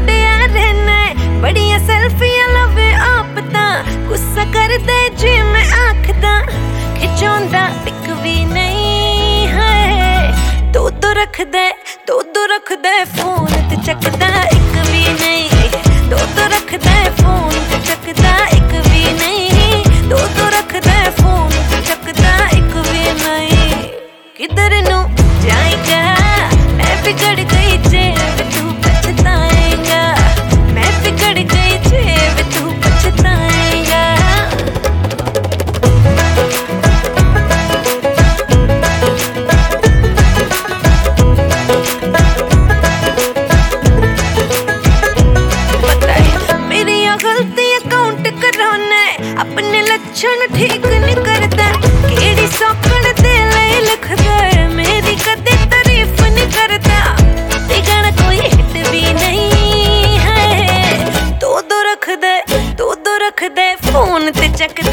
छड़िया रहना बड़िया सेल्फियां लवे आप तां गुस्सा कर दे जी मैं आखदा खिचौंदा पिक भी नहीं है तू तो रख दे फोन ते चकदा एक भी नहीं तू तो रख दे फोन ते चकदा एक भी नहीं तू तो रख दे फोन ते चकदा एक भी नहीं किधर नू जाएगा मैं बिगड़ गई जेब तू पछताएगा मैं बिगड़ गई जेब तू पछताएगा अपने लक्षण ठीक नहीं करता केड़ी सौकड़ दे ले लिखदा मेरी कदे तारीफ नहीं करता ते गाना कोई हिट भी नहीं है तू दो रख दे फोन ते चक